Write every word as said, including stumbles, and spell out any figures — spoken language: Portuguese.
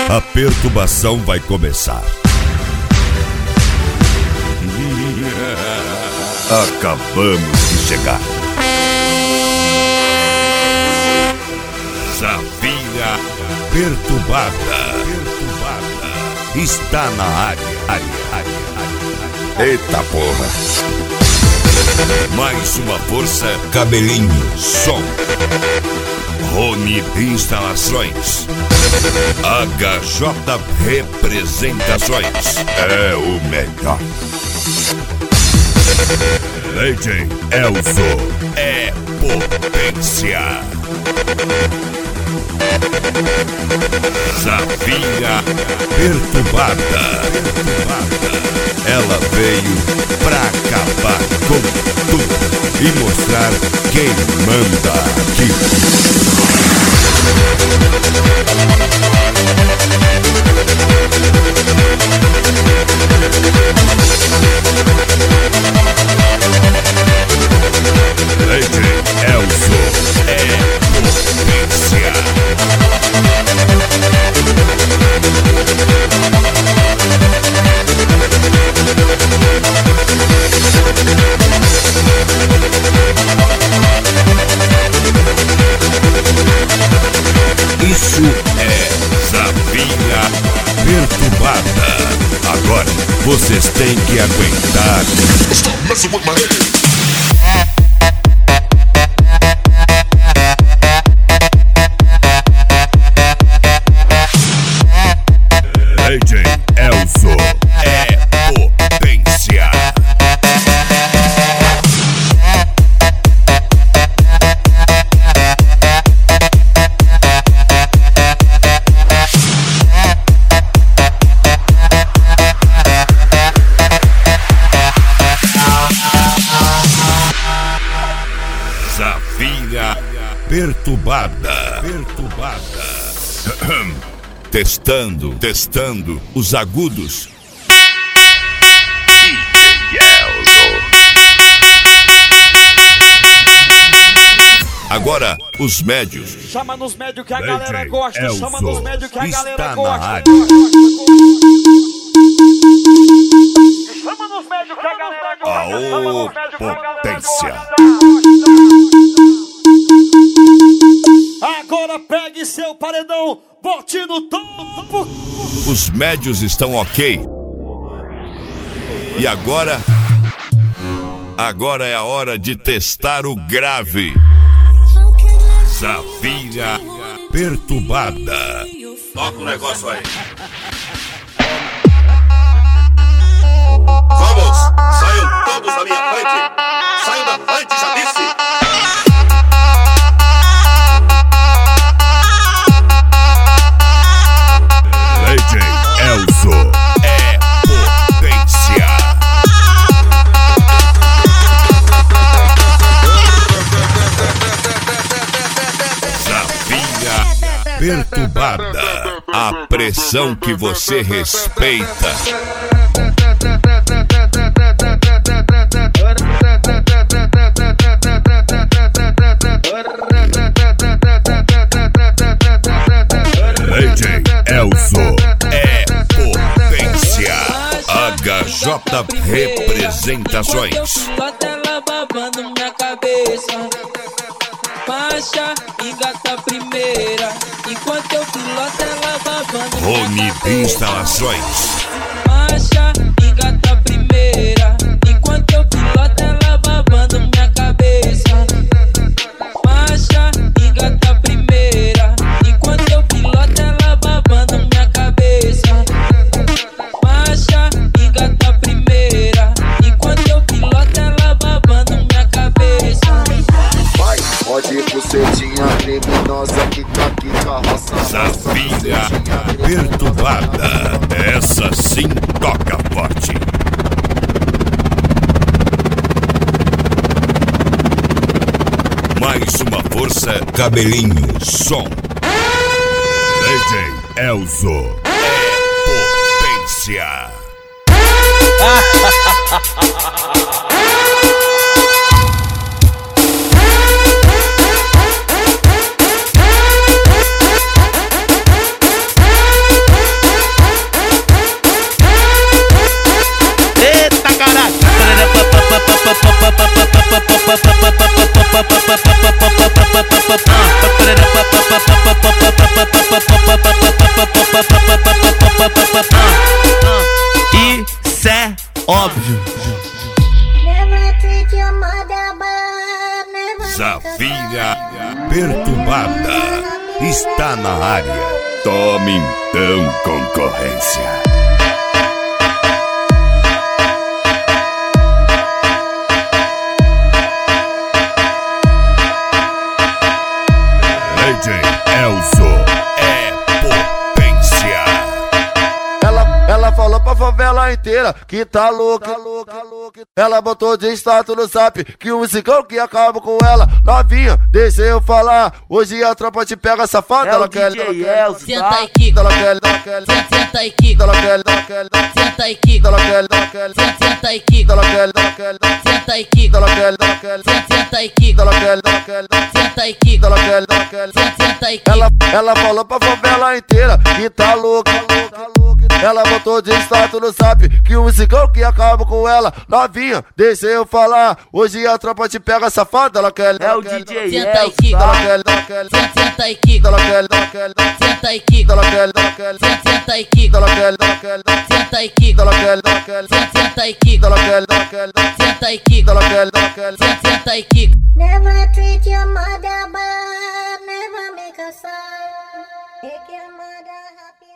A perturbação vai começar. Acabamos de chegar. Safira perturbada. Perturbada. Está na área. área, área, área. Eita porra. Mais uma força. Cabelinho. Som. Rony Instalações. H J Representações. É o melhor. D J Elzo é potência. Safira perturbada. Perturbada. Ela veio pra acabar com tudo e mostrar quem manda aqui. D J Elzo é potência. Isso é Safira perturbada. Agora vocês têm que aguentar. Stop messing with my head. D J Elzo é potência. Safira perturbada. Perturbada. Testando, testando os agudos. D J Elzo. Agora, os médios. Chama nos médios que a galera gosta. Elzo Chama nos médios que a galera gosta. área. Chama nos médios que a galera gosta. Aô, Chama nos médios que a galera potência. gosta. Agora pegue seu paredão, bote no topo. Os médios estão ok. E agora? Agora é a hora de testar o grave. Safira perturbada. Toca o negócio aí. Vamos! Saiam todos da minha frente! Saiam da frente, já disse! D J Elzo é potência. Safira perturbada. A pressão que você respeita. D J Elzo é potência. H J Representações. Ela babando minha cabeça. Baixa, engata a primeira. Enquanto eu piloto, ela babando Rony Instalações. Baixa, engata a primeira. Enquanto eu piloto, ela babando minha cabeça. Baixa, engata a primeira. Enquanto eu piloto, ela babando minha cabeça. Baixa, engata a primeira. Enquanto eu piloto, ela babando minha cabeça. Vai, pode ir pro setinha criminosa que tá aqui carroça. Safira perturbada. Essa sim toca forte. Mais uma força. Cabelinho. Som. D J Elzo é potência. Isso é óbvio. Zafira perturbada está na área. Tome então, concorrência. D J Elzo é potência. Ela, ela falou pra favela inteira que tá louca, louca, louca. Ela botou de status no zap que o musicão que acaba com ela. Novinha, deixa eu falar. Hoje a tropa te pega safada. É ela o quer, D J ela quer, Elzo, Senta tá? aí, Kiko. ela quer, ela quer, Senta aí, Kiko. ela quer, ela quer, Senta aí, Kiko. ela quer, ela quer, Senta aí, Kiko. ela quer, ela quer, Senta aí, Kiko. ela quer, ela quer, Senta aí, Kiko. ela quer, ela quer, Senta aí, Kiko. ela quer, ela quer. Senta aí, Kiko. Ela, ela falou pra favela inteira que tá louca, louca, louca. Ela botou de status no zap que o musicão que acaba com ela. Novinha, deixa eu falar. Hoje a tropa te pega safada. Ela quer, É o ela quer, D J Senta aí, Elzo, Kiko. ela tá? quer, ela quer, Senta aí, Kiko. ela quer, ela quer, Senta aí, Kiko. ela quer, ela quer, Senta aí, Kiko. ela quer, ela quer, Senta aí, Kiko. ela quer, ela quer, Senta aí, Kiko. ela quer, ela quer, Senta aí, Kiko. ela quer, ela quer. Senta aí, Kiko. Never treat your mother bad, never make her sad. Make your mother happy.